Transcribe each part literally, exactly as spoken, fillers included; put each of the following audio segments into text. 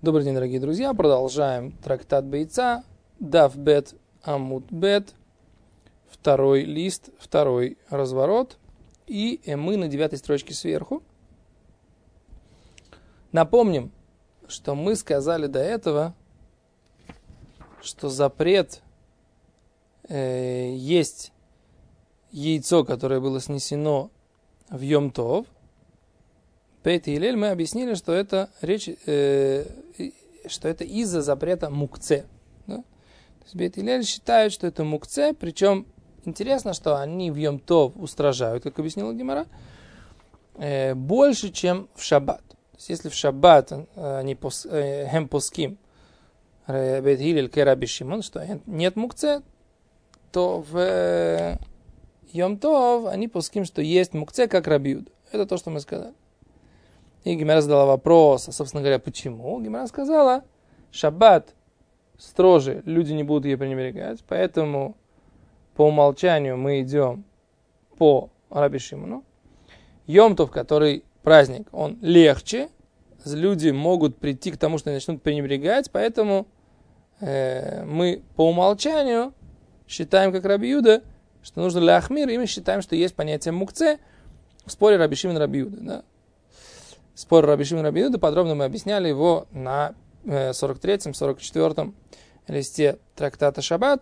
Добрый день, дорогие друзья. Продолжаем трактат Бейца, Дав Бет Амут Бет, второй лист, второй разворот. И мы на девятой строчке сверху. Напомним, что мы сказали до этого, что запрет э, есть яйцо, которое было снесено в Йом Тов. Бейт Гилель мы объяснили, что это речь, э, что это из-за запрета мукце. Да? То есть Бейт Гилель считают, что это мукце, причем интересно, что они в Йом Тов устражают, как объяснила Гемара, э, больше, чем в шаббат. То есть если в шаббат э, они пос, э, хем поским Бейт Гилель ке Раби Шимон, что нет мукце, то в э, Йом Тов они поским, что есть мукце, как Раби Юда. Это то, что мы сказали. И Гемара задала вопрос, а, собственно говоря, почему? Гемара сказала, шаббат строже, люди не будут ее пренебрегать, поэтому по умолчанию мы идем по Раби Шимону. Йом Тов, который праздник, он легче, люди могут прийти к тому, что они начнут пренебрегать, поэтому э, мы по умолчанию считаем, как Раби Юда, что нужно ляхмир, и мы считаем, что есть понятие мукце в споре Раби Шимон и Раби Юда, да? Спор Раби Шимон и Раби Юда, подробно мы объясняли его на сорок третьем сорок четвёртом листе трактата Шаббат.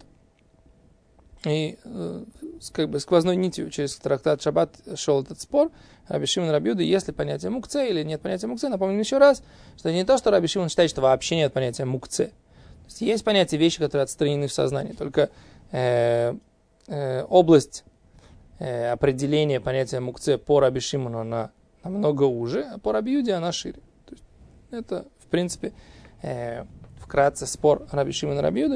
И как бы сквозной нитью через трактат Шаббат шел этот спор Раби Шимон и Раби Юда, есть ли понятие мукце или нет понятия мукце. Напомним еще раз, что это не то, что Раби Шимон считает, что вообще нет понятия мукце. То есть есть понятие вещи, которые отстранены в сознании, только э, э, область э, определения понятия мукце по Раби Шимону, она намного уже, а по Раби Юде она шире. То есть это, в принципе, э, вкратце спор Раби Шимона и Раби Юды.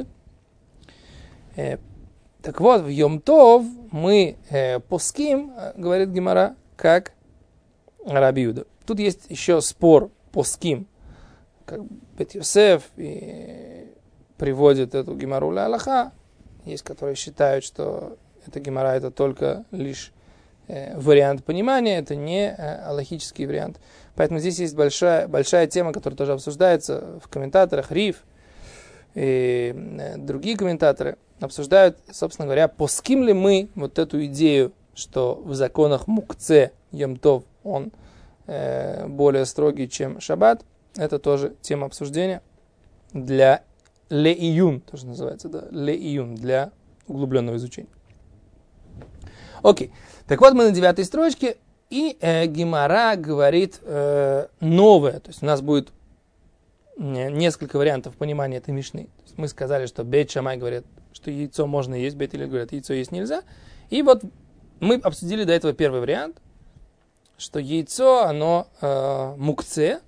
Э, так вот, в Йом Тов мы э, поским, говорит Гемара, как Раби Юда. Тут есть еще спор поским, как Бет Йосеф и приводит эту Гемару ля Алаха. Есть, которые считают, что эта Гемара это только лишь вариант понимания, это не алахический вариант. Поэтому здесь есть большая, большая тема, которая тоже обсуждается в комментаторах. Риф и другие комментаторы обсуждают, собственно говоря, поским ли мы вот эту идею, что в законах мукце Йом Тов он э, более строгий, чем шаббат. Это тоже тема обсуждения для ле-июн, тоже называется, да, ле-июн, для углубленного изучения. Окей. Так вот, мы на девятой строчке, и э, Гемара говорит э, новое. То есть у нас будет несколько вариантов понимания этой мишны. То есть мы сказали, что Бейт Шамай говорит, что яйцо можно есть, Бейт Гилель говорит, яйцо есть нельзя. И вот мы обсудили до этого первый вариант, что яйцо, оно э, мукце.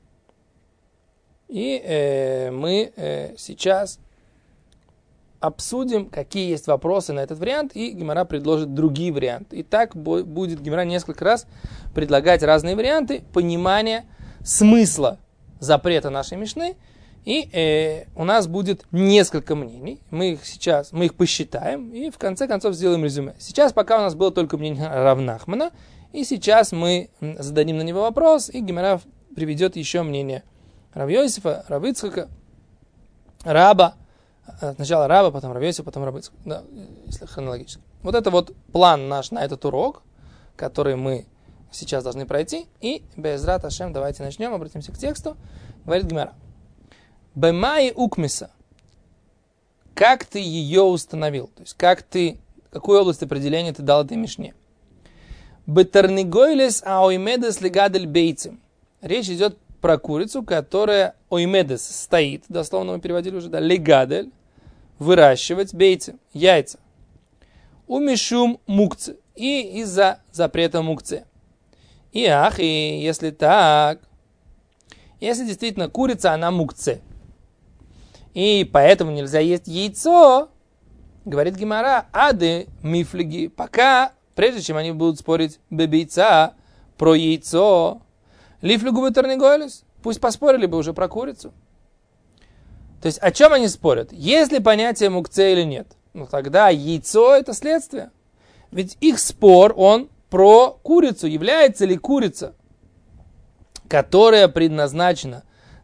И э, мы э, сейчас обсудим, какие есть вопросы на этот вариант, и Гемара предложит другие варианты. И так будет Гемара несколько раз предлагать разные варианты понимания смысла запрета нашей мишны, и э, у нас будет несколько мнений. Мы их сейчас, мы их посчитаем, и в конце концов сделаем резюме. Сейчас пока у нас было только мнение Рав Нахмана, и сейчас мы зададим на него вопрос, и Гемара приведет еще мнение Рав Йосефа, Рав Ицхака, Раба. Сначала Раба, потом Рав Йосеф, потом Рав Ицхак, да, если хронологически. Вот это вот план наш на этот урок, который мы сейчас должны пройти. И Безрат Ашем, давайте начнем, обратимся к тексту. Говорит Гемара. Бемаи укмиса. Как ты ее установил? То есть, как ты, какую область определения ты дал этой мишне? Бетарнигойлес аоймедес легадель бейцем. Речь идет про курицу, которая оймедес стоит, дословно мы переводили уже, да, легадель, выращивать бейцы, яйца. Умишум мукце, и из-за запрета мукце. И ах, и если так, если действительно курица, она мукце, и поэтому нельзя есть яйцо, говорит Гемара, ады мифлиги, пока, прежде чем они будут спорить бебейца про яйцо, лифлигу бетарнигойлес, пусть поспорили бы уже про курицу. То есть о чем они спорят? Есть ли понятие мукце или нет? Ну тогда яйцо это следствие. Ведь их спор, он про курицу. Является ли курица, которая предназначена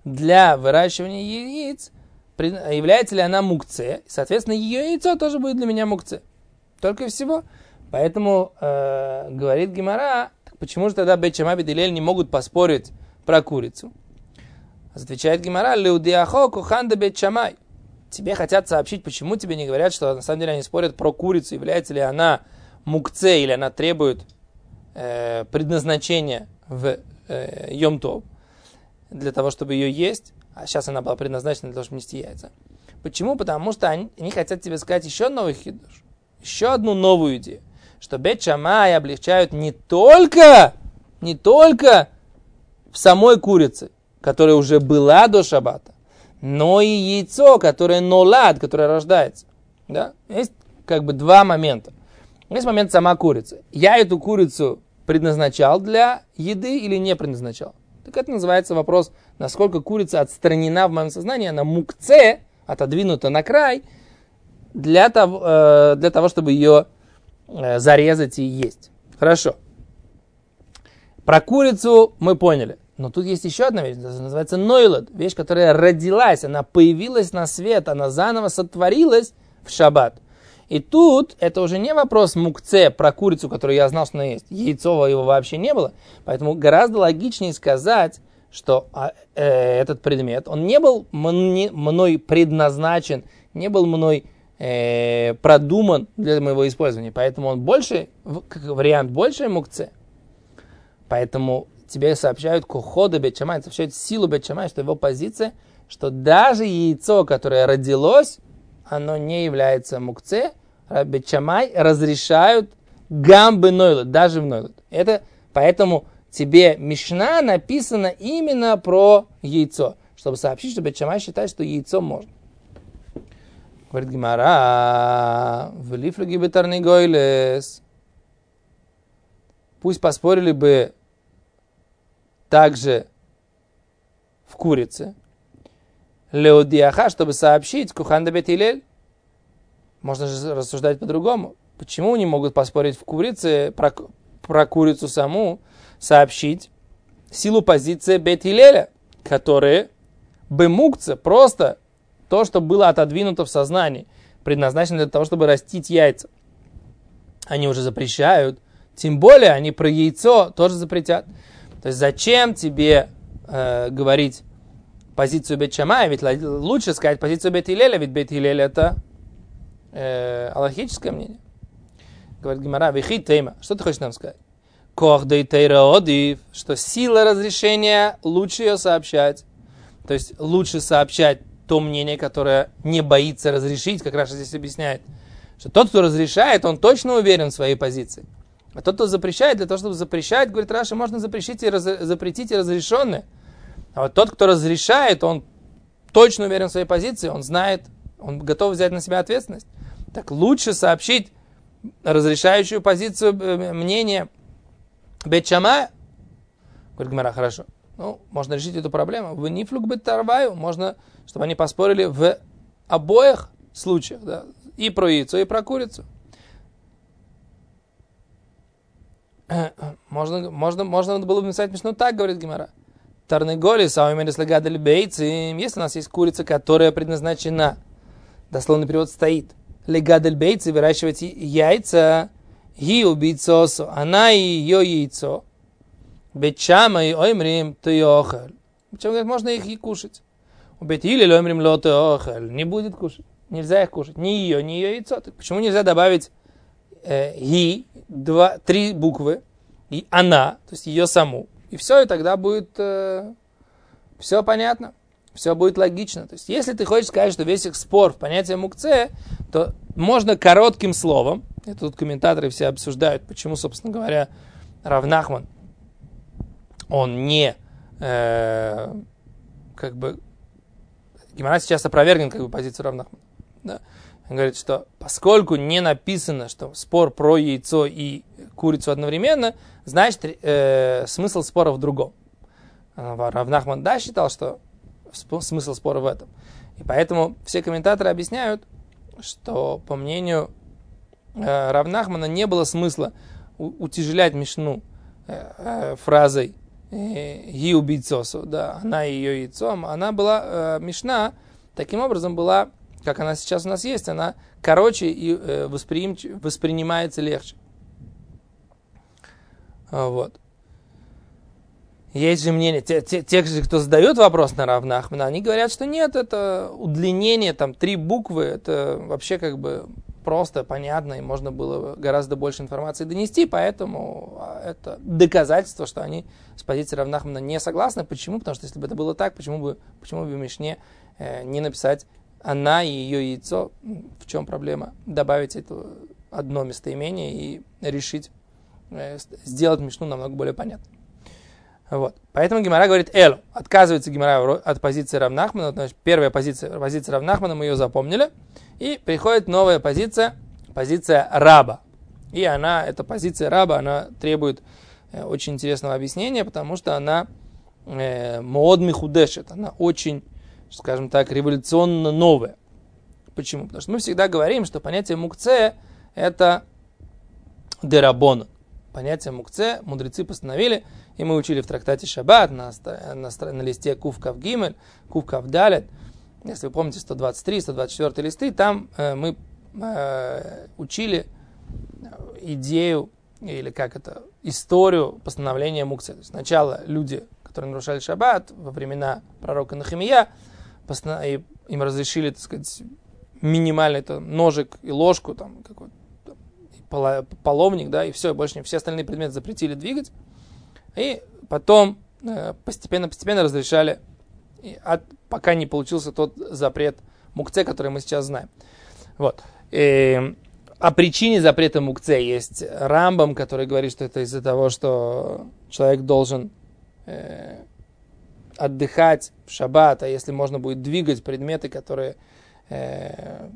для выращивания яиц, является ли она мукце. Соответственно, ее яйцо тоже будет для меня мукце. Только и всего. Поэтому э, говорит Гемара, почему же тогда Бейт Шамай, Бейт Гилель не могут поспорить про курицу? Отвечает Гемара, Леудиахо куханда Бейт Шамай. Тебе хотят сообщить, почему тебе не говорят, что на самом деле они спорят про курицу, является ли она мукце, или она требует э, предназначения в э, Йом-Тов, для того, чтобы ее есть, а сейчас она была предназначена для того, чтобы нести яйца. Почему? Потому что они, они хотят тебе сказать еще новый хидуш, еще одну новую идею, что Бейт Шамай облегчают не только, не только в самой курице, которая уже была до шаббата, но и яйцо, которое нолад, которое рождается. Да? Есть как бы два момента. Есть момент сама курица. Я эту курицу предназначал для еды или не предназначал? Так это называется вопрос, насколько курица отстранена в моем сознании, она мукце, отодвинута на край, для того, э, для того чтобы ее э, зарезать и есть. Хорошо. Про курицу мы поняли. Но тут есть еще одна вещь, называется нойлад, вещь, которая родилась, она появилась на свет, она заново сотворилась в шаббат. И тут это уже не вопрос мукце про курицу, которую я знал, что она есть. Яйцо его вообще не было. Поэтому гораздо логичнее сказать, что э, этот предмет, он не был мне, мной предназначен, не был мной э, продуман для моего использования. Поэтому он больше, как вариант, больше мукце. Поэтому тебе сообщают кухода Бейт Шамай, сообщают силу Бейт Шамай, что его позиция, что даже яйцо, которое родилось, оно не является мукце. Бейт Шамай разрешают гамбы нойлад, даже в нойлад. Это поэтому тебе Мишна написана именно про яйцо, чтобы сообщить, что Бейт Шамай считает, что яйцо можно. Говорит Гемара, влифлюги бетарный гойлес. Пусть поспорили бы также в курице. Леодиаха, чтобы сообщить куханда Бейт Гилель. Можно же рассуждать по-другому. Почему не могут поспорить в курице, про, про курицу саму, сообщить силу позиции Бейт Гилеля, которые бемукца, просто то, что было отодвинуто в сознании, предназначено для того, чтобы растить яйца. Они уже запрещают. Тем более они про яйцо тоже запретят. То есть зачем тебе э, говорить позицию Бейт Шамая? Ведь лучше сказать позицию Бейт Гилеля, ведь Бейт Гилель это э, алахическое мнение. Говорит Гемара, вихи тейма. Что ты хочешь нам сказать? Кох дей тейра одив, что сила разрешения лучше ее сообщать. То есть лучше сообщать то мнение, которое не боится разрешить, как Раша здесь объясняет. Что тот, кто разрешает, он точно уверен в своей позиции. А тот, кто запрещает, для того, чтобы запрещать, говорит Раша, можно запретить и, раз, запретить и разрешенное. А вот тот, кто разрешает, он точно уверен в своей позиции, он знает, он готов взять на себя ответственность. Так лучше сообщить разрешающую позицию мнения Бейт Шамая. Говорит Гемара, хорошо. Ну, можно решить эту проблему. В нифлук бет тарваю, можно, чтобы они поспорили в обоих случаях. Да? И про яйцо, и про курицу. Можно, можно, можно было бы написать Мишну так, говорит Гемара. Тарнеголис, а умерис легадали бейцим. Если у нас есть курица, которая предназначена, дословный перевод стоит, легадель бейци, выращивать яйца, ги убийцосу, она и ее яйцо, бечама и оймрим, ты охаль. Причем, говорит, можно их и кушать. У бетили оймрим ло ты охаль. Не будет кушать. Нельзя их кушать. Ни ее, ни ее яйцо. Почему нельзя добавить э, ги, два, три буквы, и она, то есть ее саму. И все, и тогда будет э, все понятно, все будет логично. То есть, если ты хочешь сказать, что весь их спор в понятии мукце, то можно коротким словом, и тут комментаторы все обсуждают, почему, собственно говоря, Рав Нахман, он не, э, как бы, Гемара сейчас опровергнет, как бы, позицию Рав Нахмана. Да? Он говорит, что поскольку не написано, что спор про яйцо и курицу одновременно, значит, э, смысл спора в другом. Рав Нахман, да, считал, что смысл спора в этом. И поэтому все комментаторы объясняют, что, по мнению э, Рав Нахмана, не было смысла у- утяжелять Мишну э, э, фразой гиубийцосу, да, она и ее яйцом, она была, э, Мишна, таким образом была, как она сейчас у нас есть, она короче и э, восприим, воспринимается легче. Вот. Есть же мнение, те, те, те же, кто задает вопрос на Рав Нахмана, они говорят, что нет, это удлинение, там, три буквы, это вообще как бы просто, понятно, и можно было гораздо больше информации донести, поэтому это доказательство, что они с позиции Рав Нахмана не согласны. Почему? Потому что если бы это было так, почему бы, почему бы в Мишне э, не написать она и ее яйцо? В чем проблема? Добавить это одно местоимение и решить, э, сделать Мишну намного более понятной. Вот. Поэтому Гемара говорит элу. Отказывается Гемара от позиции Рав Нахмана. Значит, первая позиция, позиция Рав Нахмана, мы ее запомнили. И приходит новая позиция, позиция раба. И она, эта позиция раба, она требует э, очень интересного объяснения, потому что она э, мод михудешет, она очень, скажем так, революционно новая. Почему? Потому что мы всегда говорим, что понятие мукце это дерабон. Понятие мукце мудрецы постановили, и мы учили в трактате Шаббат на, на, на листе Кув Кав Гимель, Кув Кав Далет. Если вы помните сто двадцать три сто двадцать четыре листы, там э, мы э, учили идею, или как это, историю постановления мукце. То есть сначала люди, которые нарушали Шаббат во времена пророка Нахемия, постанов... им разрешили, так сказать, минимальный там, ножик и ложку, там, какой-то половник, да, и все, больше не все остальные предметы запретили двигать. И потом постепенно-постепенно разрешали, от, пока не получился тот запрет мукце, который мы сейчас знаем. Вот. И о причине запрета мукце есть Рамбам, который говорит, что это из-за того, что человек должен э, отдыхать в шаббат, а если можно будет двигать предметы, которые э,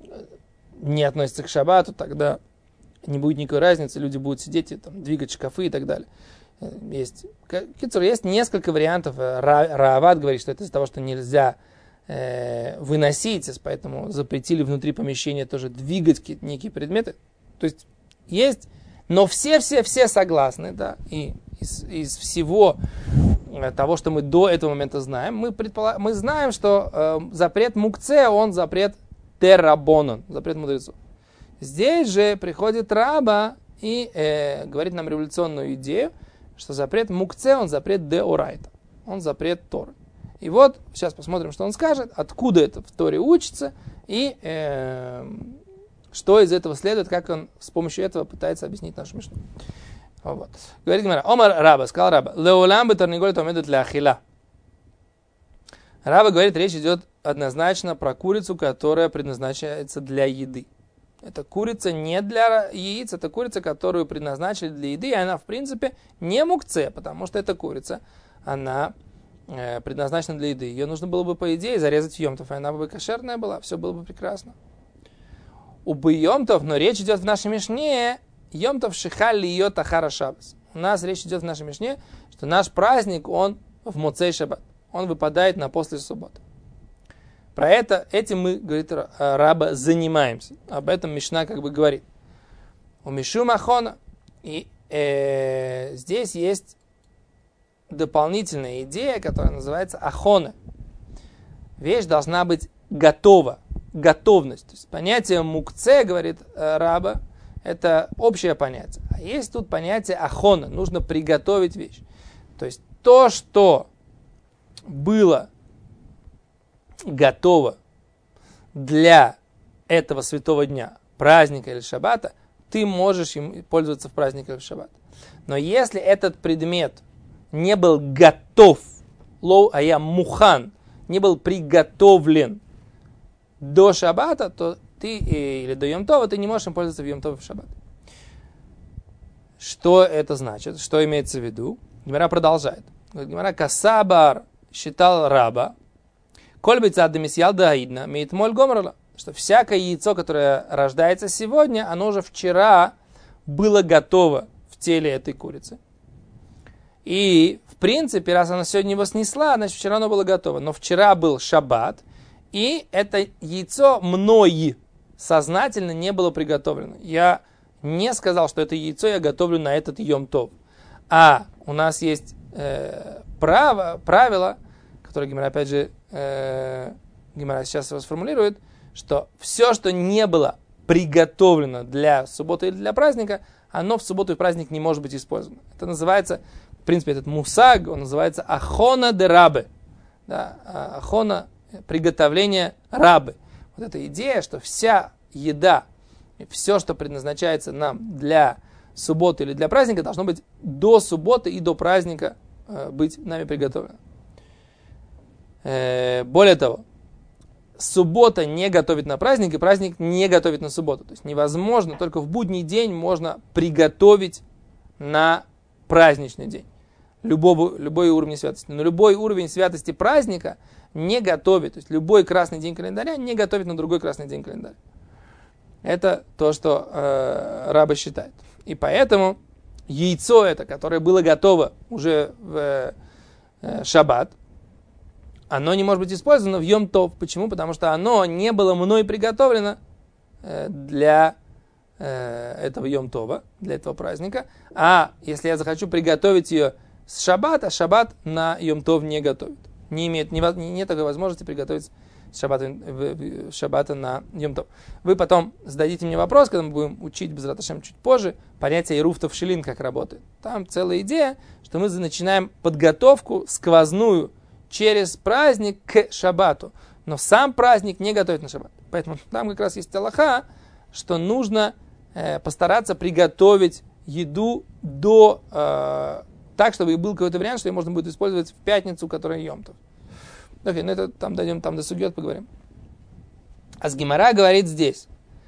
не относятся к шаббату, тогда не будет никакой разницы, люди будут сидеть и там, двигать шкафы и так далее. Есть, есть несколько вариантов. Раавад говорит, что это из-за того, что нельзя э, выносить, поэтому запретили внутри помещения тоже двигать какие-то некие предметы. То есть есть, но все-все-все согласны, да, и из, из всего того, что мы до этого момента знаем, мы, предполаг... мы знаем, что э, запрет мукце, он запрет террабонон, запрет мудрецов. Здесь же приходит раба и э, говорит нам революционную идею, что запрет мукце, он запрет деорайта, он запрет Торы. И вот сейчас посмотрим, что он скажет, откуда это в Торе учится и э, что из этого следует, как он с помощью этого пытается объяснить нашу мишну. Вот. Говорит Гемара, Омар раба, сказал раба, леулам бы тарниголь томедут ля ахила. Раба говорит, речь идет однозначно про курицу, которая предназначается для еды. Это курица не для яиц, это курица, которую предназначили для еды, и она, в принципе, не мукце, потому что эта курица, она э, предназначена для еды. Ее нужно было бы, по идее, зарезать в йомтов, и она бы кошерная была, все было бы прекрасно. У бы йомтов, но речь идет в нашей мишне, йомтов шихаль ее тахара шабас. У нас речь идет в нашей мишне, что наш праздник, он в моцей шаббат, он выпадает на после субботы. Про это, этим мы, говорит раба, занимаемся. Об этом Мишна как бы говорит. У Мишу Махона. И э, здесь есть дополнительная идея, которая называется ахона. Вещь должна быть готова. Готовность. То есть понятие мукце, говорит э, раба, это общее понятие. А есть тут понятие ахона. Нужно приготовить вещь. То есть то, что было готово для этого святого дня, праздника или шаббата, ты можешь им пользоваться в праздник или в шаббат. Но если этот предмет не был готов, лоу ая мухан, не был приготовлен до шаббата, то ты или до йом-това ты не можешь им пользоваться в йом-тов и в шаббат. Что это значит? Что имеется в виду? Гемара продолжает. Гемара касабар считал раба, что всякое яйцо, которое рождается сегодня, оно уже вчера было готово в теле этой курицы. И, в принципе, раз она сегодня его снесла, значит, вчера оно было готово. Но вчера был шаббат, и это яйцо мной сознательно не было приготовлено. Я не сказал, что это яйцо я готовлю на этот йом-тов. А у нас есть э, право, правило, которое Гемара, опять же, э, Гемара сейчас его сформулирует, что все, что не было приготовлено для субботы или для праздника, оно в субботу и праздник не может быть использовано. Это называется, в принципе, этот мусаг, он называется ахона де рабе. Да, ахона, приготовление рабы. Вот эта идея, что вся еда, все, что предназначается нам для субботы или для праздника, должно быть до субботы и до праздника э, быть нами приготовлено. Э, более того, суббота не готовит на праздник, и праздник не готовит на субботу. То есть невозможно, только в будний день можно приготовить на праздничный день. Любого, любой уровень святости. Но любой уровень святости праздника не готовит. То есть любой красный день календаря не готовит на другой красный день календаря. Это то, что э, рабы считают. И поэтому яйцо это, которое было готово уже в э, шаббат, оно не может быть использовано в Йом Тов. Почему? Потому что оно не было мной приготовлено э, для э, этого Йом Това, для этого праздника. А если я захочу приготовить ее с шаббата, шаббат на Йом Тов не готовит. Не имеет, не, нет такой возможности приготовить шаббата, шаббата на Йом Тов. Вы потом зададите мне вопрос, когда мы будем учить Безрат Ашем чуть позже, понятие Ируф Тавшилин, как работает. Там целая идея, что мы начинаем подготовку сквозную через праздник к шаббату. Но сам праздник не готовит на шаббат. Поэтому там как раз есть алаха, что нужно э, постараться приготовить еду до, э, так, чтобы был какой-то вариант, что ее можно будет использовать в пятницу, которая Йом Тов. Окей, ну это там дойдем, там до судьет поговорим. А с Гемара говорит здесь.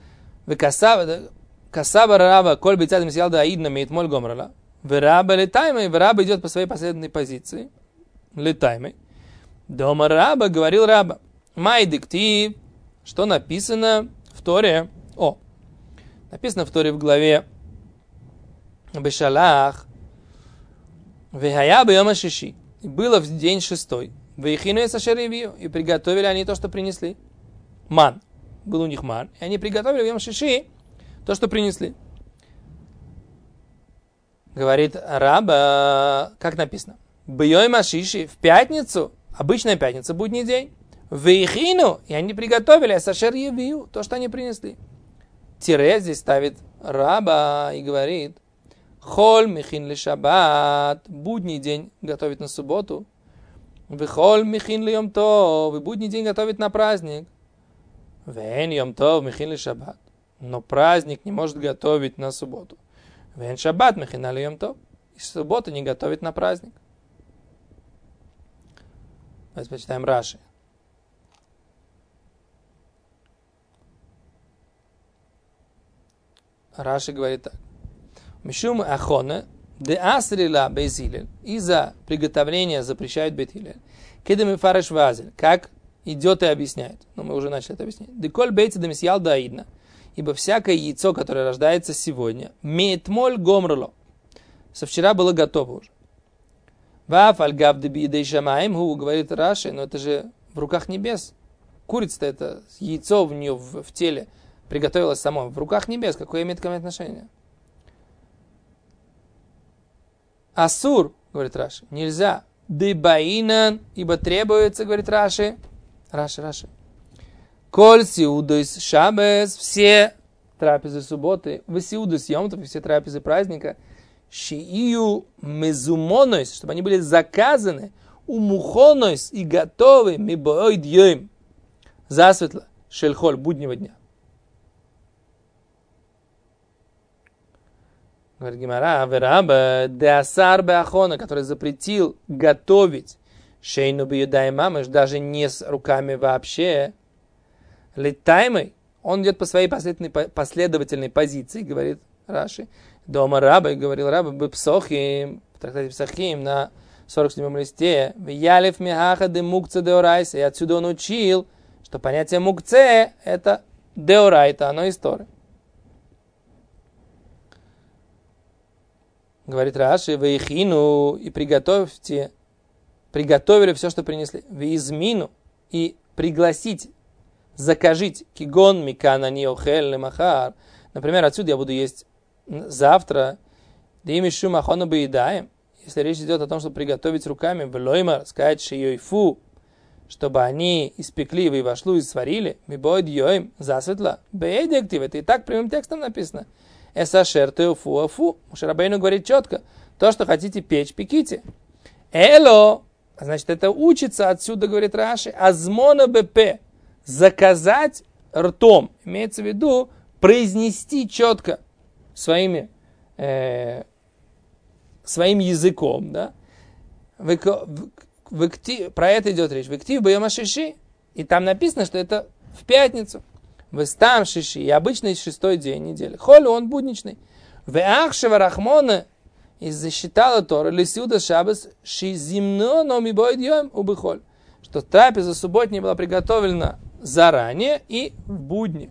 Касаба раба, коль бейцадим сиалда аидна меет моль гомрала. Вераба летаймой, вераба идет по своей последовательной позиции. Летаймой. Дома раба, говорил раба. Май диктив, что написано в Торе. О, написано в Торе в главе Бешалах. Вехая бьема шиши. И было в день шестой. Вейхину и сашеревию. И приготовили они то, что принесли. Ман. Был у них ман. И они приготовили в йом шиши то, что принесли. Говорит раба, как написано. Бьема шиши в пятницу. Обычная пятница, будний день. Вейхину, и они приготовили сашер явию, то, что они принесли. Тире здесь ставит раба и говорит, холь михин ли шаббат, будний день готовит на субботу. Вехоль михин ли йом тов, и будний день готовит на праздник. Вен йом тов михин ли шаббат, но праздник не может готовить на субботу. Вен шаббат михин ли йом тов, и субботу не готовит на праздник. Давайте почитаем Раши. Раши говорит так. Мишум ахона де асрила бейзилель. Из-за приготовления запрещают бейт-хилель. Кедем и фареш вазель. Как идет и объясняет. Но мы уже начали это объяснять. Деколь бейца демисьял даидна. Ибо всякое яйцо, которое рождается сегодня, мейтмоль гомрло. Со вчера было готово уже. Ваф аль-гав дебидей шамаим, говорит Раши, но это же в руках небес. Курица-то это, яйцо в нее в, в теле приготовилось само. В руках небес, какое имеет ко мне отношение? Асур, говорит Раши, нельзя. Дебаинан, ибо требуется, говорит Раши. Раши, Раши. Коль сиудойс шабес, все трапезы субботы, весиудойс йомтов, все трапезы праздника, шиию мезумонойс, чтобы они были заказаны, умухонойс и готовы, мибоид йоим, засветло, шельхоль, буднего дня. Говорит Гемара, вераба, деасар беахона, который запретил готовить шейну биюдай мамыш, даже не с руками вообще, летаймой, он идет по своей последовательной, последовательной позиции, говорит Раши. Дома раба, и говорил раба, бы псохим, в трактате Псахим на сорок седьмом листе, в ялев мехаха де мукце деорайса, и отсюда он учил, что понятие мукце это деорайта, оно из Торы. Говорит Раши, вы ихину, и приготовьте, приготовили все, что принесли, вы измину, и пригласите, закажите, кигон микана ниохель лемахар, например, отсюда я буду есть завтра, да имешу махона бы едаем, если речь идет о том, чтобы приготовить руками, влоймар, сказать шиёйфу, чтобы они испекли, вы вошлу и сварили, мибойд йоим, засветло, бейдектив, это и так прямым текстом написано. Эсашер теофу афу. Моше Рабейну говорит четко, то, что хотите печь, пеките. Эло, значит, это учится отсюда, говорит Раши, азмона бп, заказать ртом, имеется в виду произнести четко своими, э, своим языком, да. В, в, в, в, про это идет речь. В актив бьем шиши, и там написано, что это в пятницу. В стам шиши, и обычный шестой день недели. Холь он будничный. В ахшева рахмона, и засчитала Тора лисюда шабас шизимно номи бойд йом убыхоль, что трапеза субботняя была приготовлена заранее и в будни.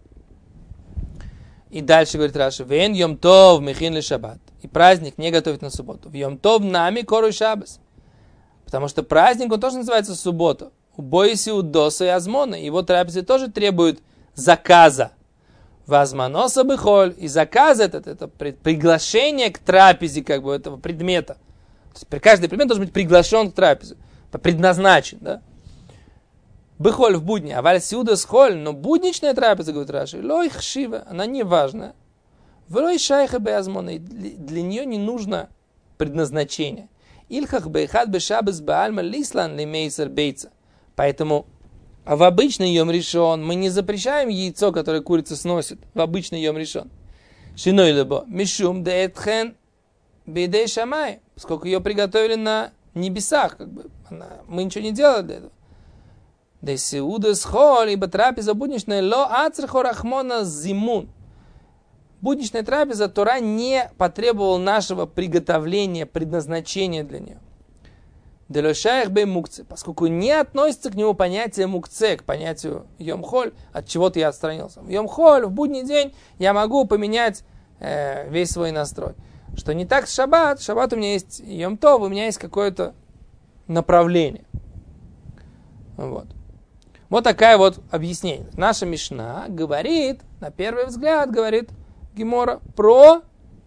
И дальше говорит Раши, вен йом тов мехин ли шаббат. И праздник не готовит на субботу. В йом тов нами кору шабас. Потому что праздник, он тоже называется суббота. У бойси у доса и азмона. Его трапезы тоже требуют заказа. Возманоса быхоль. И заказ этот, это приглашение к трапезе, как бы, этого предмета. То есть каждый предмет должен быть приглашен к трапезе. Предназначен, да? Быхоль в будни. А валь сиуда схоль. Но будничная трапеза, говорит Раши, лой хшива, она не важна. Влой шайха бе азмона. Для нее не нужно предназначение. Ильхах бейхат бешабас баальма лислан лимейсер бейца. Поэтому а в обычный йом ришон мы не запрещаем яйцо, которое курица сносит. В обычный йом ришон. Шиной лебо. Мишум деэтхен бейдей шамай. Поскольку ее приготовили на небесах. Как бы, она, мы ничего не делали для этого. Десиуда схоль, ибо трапеза будничная ло ацрхо рахмона зимун. Будничная трапеза, Тора не потребовала нашего приготовления, предназначения для нее. Делошаях бей мукце, поскольку не относится к нему понятие мукце, к понятию йом-холь, от чего-то я отстранился. В йом-холь, в будний день я могу поменять э, весь свой настрой. Что не так с шаббат. Шаббат у меня есть йом-тов, у меня есть какое-то направление. Вот. Вот такая вот объяснение. Наша Мишна говорит, на первый взгляд, говорит Гемора про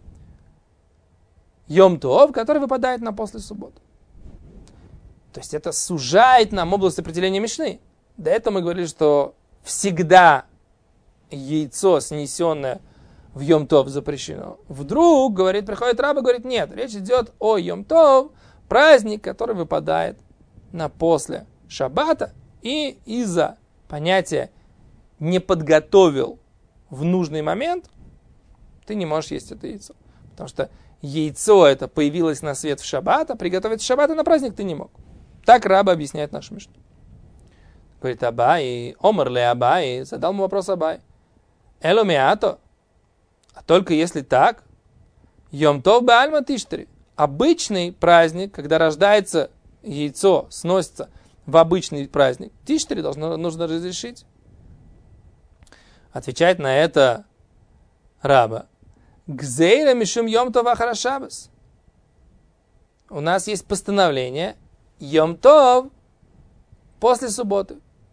йом-тов, который выпадает на после субботы. То есть это сужает нам область определения Мишны. До этого мы говорили, что всегда яйцо, снесенное в йом-тов, запрещено. Вдруг, говорит, приходит раб и говорит, нет, речь идет о йом-тов, праздник, который выпадает на после шаббата, и из-за понятия не подготовил в нужный момент, ты не можешь есть это яйцо. Потому что яйцо это появилось на свет в шаббат, а приготовить в шаббат на праздник ты не мог. Так раба объясняет нашу Мишну. Говорит Абай, омар ле Абай, задал ему вопрос Абай. Эло меато, а только если так, йом тов беальма тиштери. Обычный праздник, когда рождается яйцо, сносится в обычный праздник, тиштери должно, нужно разрешить. Отвечает на это раба. Гзейра мишум йом тов ахара шабас. У нас есть постановление йом-тов после субботы.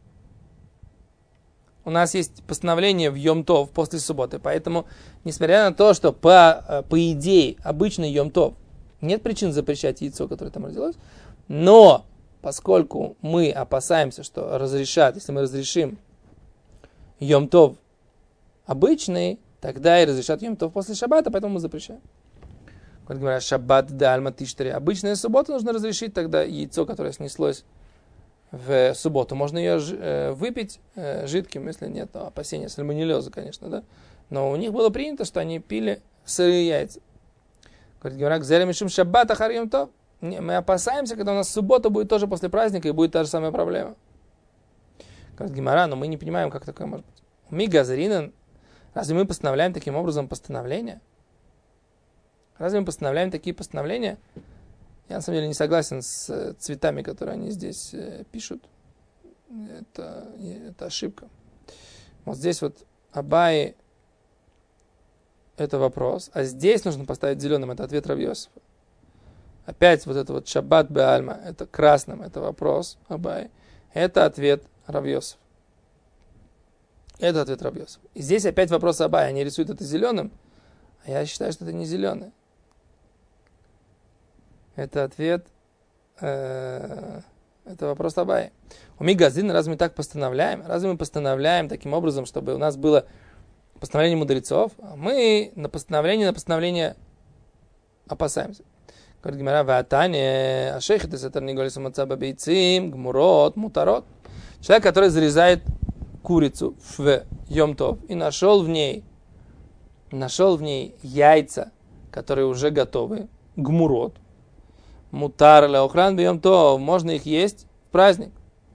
У нас есть постановление в йом-тов после субботы. Поэтому, несмотря на то, что по, по идее обычный йом-тов нет причин запрещать яйцо, которое там родилось, но поскольку мы опасаемся, что разрешат, если мы разрешим йом-тов обычный, тогда и разрешат йом-тов после шаббата, поэтому мы запрещаем. Как говорят, шаббат да альма тиштери. Обычная суббота нужно разрешить тогда яйцо, которое снеслось в субботу. Можно ее э, выпить э, жидким, если нет опасения сальмонеллеза, конечно, да. Но у них было принято, что они пили сырые яйца. Говорит, говорят, гзеля мишум шаббат ахар йом тов. Мы опасаемся, когда у нас суббота будет тоже после праздника, и будет та же самая проблема. Говорит Гемара, но мы не понимаем, как такое может быть. Ми газаринан, разве мы постановляем таким образом постановления? Разве мы постановляем такие постановления? Я на самом деле не согласен с цветами, которые они здесь э, пишут. Это, это ошибка. Вот здесь вот Абай это вопрос, а здесь нужно поставить зеленым, это ответ Рав Йосефа. Опять вот это вот шаббат беальма, это красным, это вопрос Абай. Это ответ Рав Йосефа. Это ответ Рав Йосефа. И здесь опять вопрос Абай, они рисуют это зеленым, а я считаю, что это не зеленое. Это ответ, э, это вопрос Абай. У Мигазин, разве мы так постановляем? Разве мы постановляем таким образом, чтобы у нас было постановление мудрецов? А мы на постановление, на постановление опасаемся. Говорит Гемара, ватане, ашейхет из этерниголиса мацаба бейцим, гмурот, мутарот. Человек, который зарезает курицу в Йом-Тов и нашел в ней, нашел в ней яйца, которые уже готовы, гмурот, мутар леохран бьем-тов, можно их есть в праздник.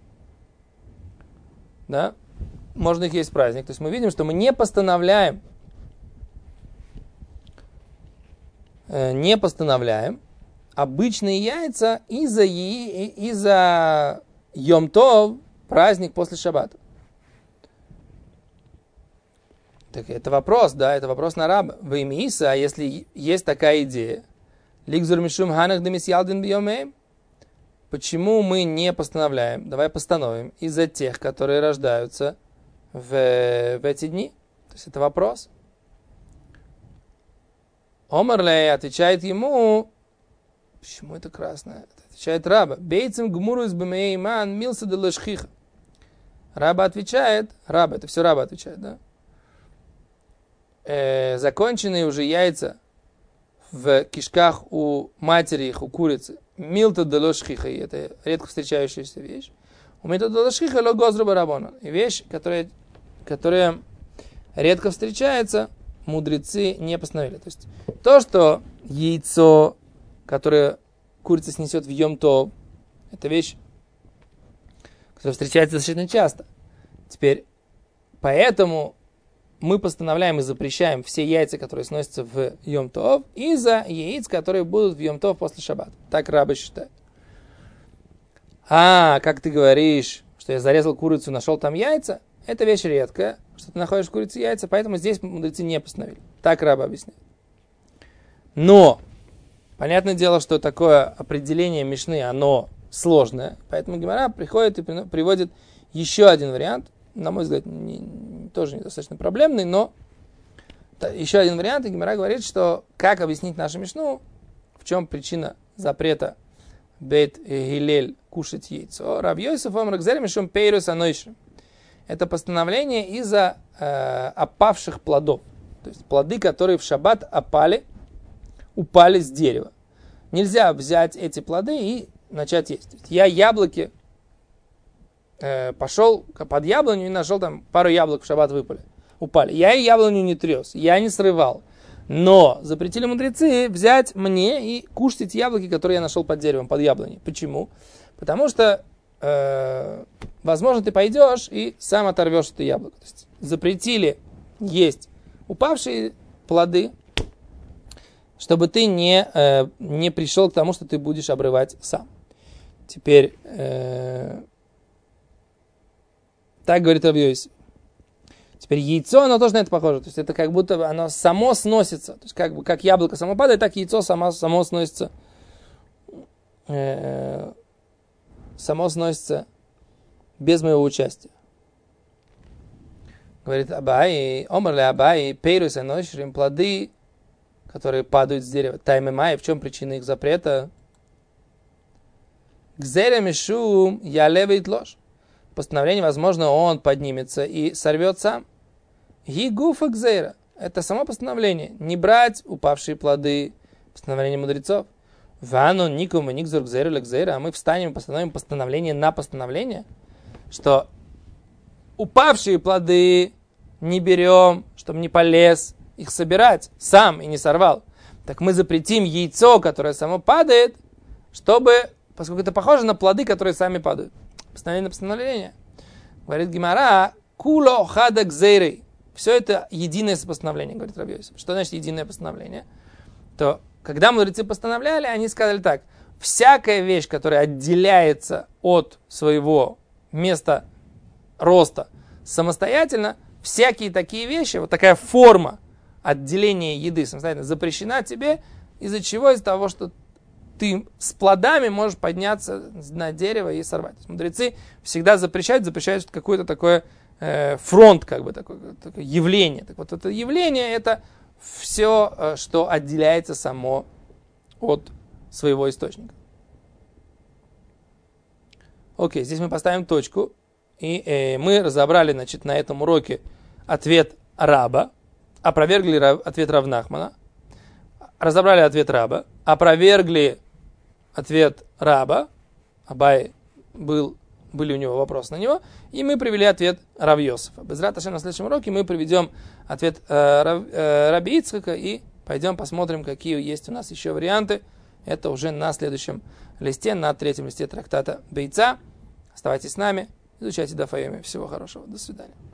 Да? Можно их есть в праздник. То есть мы видим, что мы не постановляем, э, не постановляем обычные яйца из-за, из-за Йом-Тов, праздник после шаббата. Так это вопрос, да, это вопрос на раба. Вы имеиса, а если есть такая идея, ликзур мишум ханах демис ялдин бьемеем, почему мы не постановляем, давай постановим, из-за тех, которые рождаются в, в эти дни? То есть это вопрос. Омарлей отвечает ему, почему это красное? Отвечает раба, бейцем гмуру из бмеиман милса де лешхиха. Раба отвечает, раба, это все раба отвечает, да? Э, законченные уже яйца в кишках у матери их, у курицы, милта де лешхиха, это редко встречающаяся вещь. У милта де лешхиха ло гозру барабона. И вещь, которая, которая редко встречается, мудрецы не постановили. То есть то, что яйцо, которое курица снесет в Йом-Тов, это вещь, которая встречается достаточно часто. Теперь, поэтому мы постановляем и запрещаем все яйца, которые сносятся в Йом-Тов, из-за яиц, которые будут в Йом-Тов после шаббата. Так раба считает. А, как ты говоришь, что я зарезал курицу, нашел там яйца, это вещь редкая, что ты находишь в курице яйца, поэтому здесь мудрецы не постановили. Так раба объясняет. Но, понятное дело, что такое определение Мишны, оно сложное, поэтому Гемара приходит и приводит еще один вариант, на мой взгляд, не, тоже недостаточно проблемный, но еще один вариант, и Гемара говорит, что как объяснить нашу Мишну, в чем причина запрета Бейт Гилель кушать яйцо. Рав Йосеф омар гзерем мишум пейрус анойшим. Это постановление из-за э, опавших плодов. То есть плоды, которые в шаббат опали, упали с дерева. Нельзя взять эти плоды и начать есть. То есть я яблоки э, пошел под яблоню и нашел там пару яблок в шаббат выпали, упали. Я и яблоню не трес, я не срывал. Но запретили мудрецы взять мне и кушать эти яблоки, которые я нашел под деревом, под яблоней. Почему? Потому что, э, возможно, ты пойдешь и сам оторвешь это яблоко. То есть запретили есть упавшие плоды, чтобы ты не, э, не пришел к тому, что ты будешь обрывать сам. Теперь, э, так говорит Рав Йосеф. Теперь яйцо, оно тоже на это похоже. То есть это как будто оно само сносится. То есть как бы как яблоко само падает, так яйцо само, само сносится. Э, само сносится без моего участия. Говорит Абай, омарли Абай, пейрус аношрим, плоды, которые падают с дерева. Тайме май, в чем причина их запрета? Гзеля мишум, я левит ложь. Постановление, возможно, он поднимется и сорвет сам. Гигуфа гзейра. Это само постановление. Не брать упавшие плоды. Постановление мудрецов. Вану никому никзур гзейра гзейра. А мы встанем и постановим постановление на постановление. Что упавшие плоды не берем, чтобы не полез их собирать сам и не сорвал. Так мы запретим яйцо, которое само падает, чтобы, поскольку это похоже на плоды, которые сами падают. Постановление на постановление. Говорит Гемара, куло хада гзейрей. Все это единое постановление, говорит Рав Йосеф. Что значит единое постановление? То, когда мудрецы постановляли, они сказали так. Всякая вещь, которая отделяется от своего места роста самостоятельно, всякие такие вещи, вот такая форма отделения еды самостоятельно запрещена тебе, из-за чего? Из-за того, что ты с плодами можешь подняться на дерево и сорвать. Мудрецы всегда запрещают, запрещают какой-то такой э, фронт, как бы такое, такое явление. Так вот, это явление, это все, что отделяется само от своего источника. Окей, здесь мы поставим точку. И э, мы разобрали, значит, на этом уроке ответ Раба, опровергли рав, ответ Рав Нахмана, разобрали ответ Раба, опровергли ответ Раба, Абай был, были у него вопросы на него, и мы привели ответ Рав Йосефа. Безрат Ашем, на следующем уроке мы приведем ответ э, Рав, э, Раби Ицхака и пойдем посмотрим, какие есть у нас еще варианты. Это уже на следующем листе, на третьем листе трактата Бейца. Оставайтесь с нами. Изучайте Даф Йоми. Всего хорошего. До свидания.